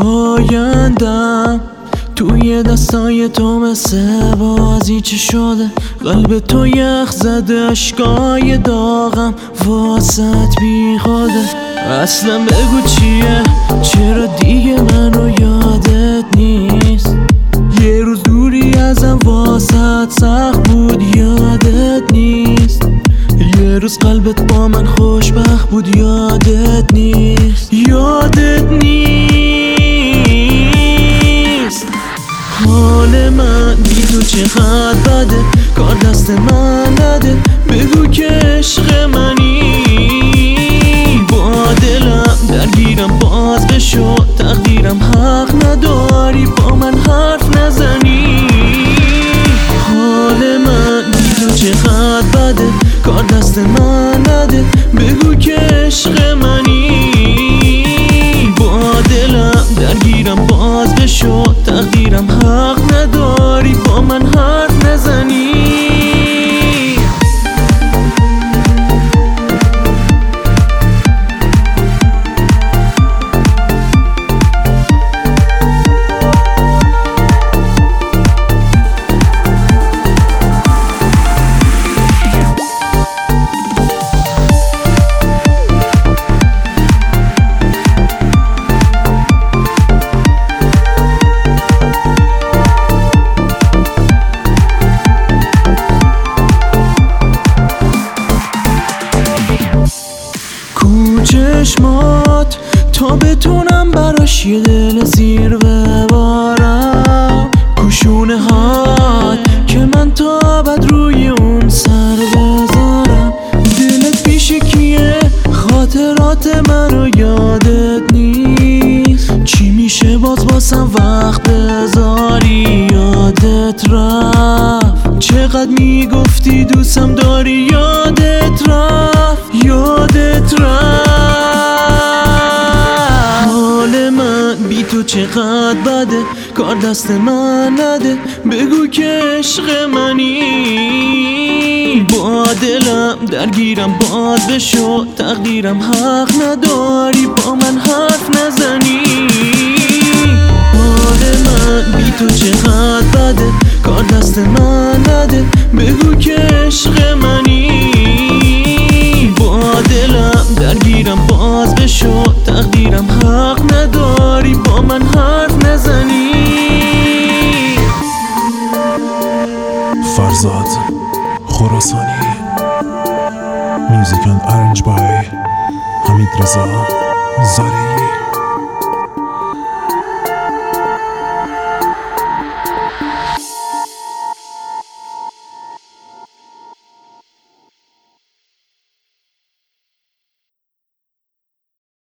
آیندم توی دستای تو مثل بازیچه شده، قلب تو یخ زده، اشکای داغم واسط بی خوده. اصلا بگو چیه، چرا دیگه منو یادت نیست؟ یه روز دوری ازم واسط سخت بود، یادت نیست؟ یه روز قلبت با من خوشبخت بود، یادت نیست؟ یادت نیست؟ حال من بی تو چقدر بده، کار دست من نده، بگو که عشق منی. با دلم درگیرم، باز بشو تقدیرم، حق نداری با من حرف نزنی. حال من بی تو چقدر بده، کار دست من نده، بگو که عشق منی. با دلم درگیرم، باز بشو تقدیرم، حق نداری با من حرف نزنی. چشمات تا بتونم براش یه دل زیر ببارم، گوشونه هات که من تا ابد روی اون سر بذارم. دلت پیش کیه، خاطرات منو یادت نیست؟ چی میشه باز باسم وقت بذاری؟ یادت رفت چقدر میگفتی دوستم داری، یادت رفت، یادت رفت. حال من بی تو چقدر بده، کار دست من نده، بگو که عشق منی. با دلم درگیرم، باز بشو تقدیرم، حق نداری با من حرف نزنی. حال من بی تو چقدر بده، کار دست من نده، بگو که عشق منی. با دلم درگیرم، باز بشو تقدیرم، حق نداری با من حرف نزنی. فرزاد خراسانی. Music and arranged by حمید رضا زارعی.